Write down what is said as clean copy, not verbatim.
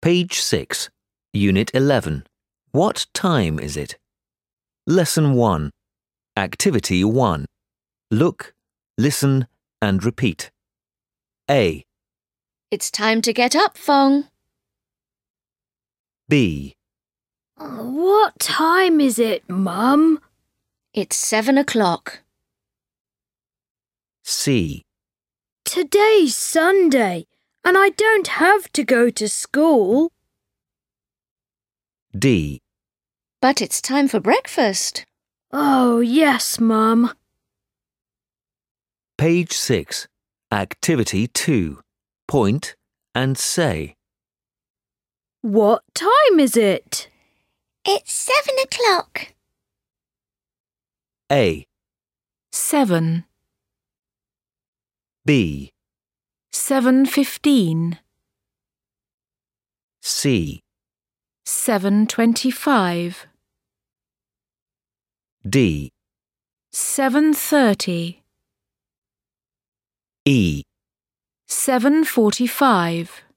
Page 6, Unit 11. What time is it? Lesson 1. Activity 1. Look, listen and repeat. A. It's time to get up, Fong. B. What time is it, Mum? It's 7 o'clock. C. Today's Sunday, and I don't have to go to school. D. But it's time for breakfast. Oh, yes, Mum. Page 6. Activity 2. Point and say. What time is it? It's 7 o'clock. A. 7. B. 7:15. C. 7:25. D. 7:30. E. 7:45.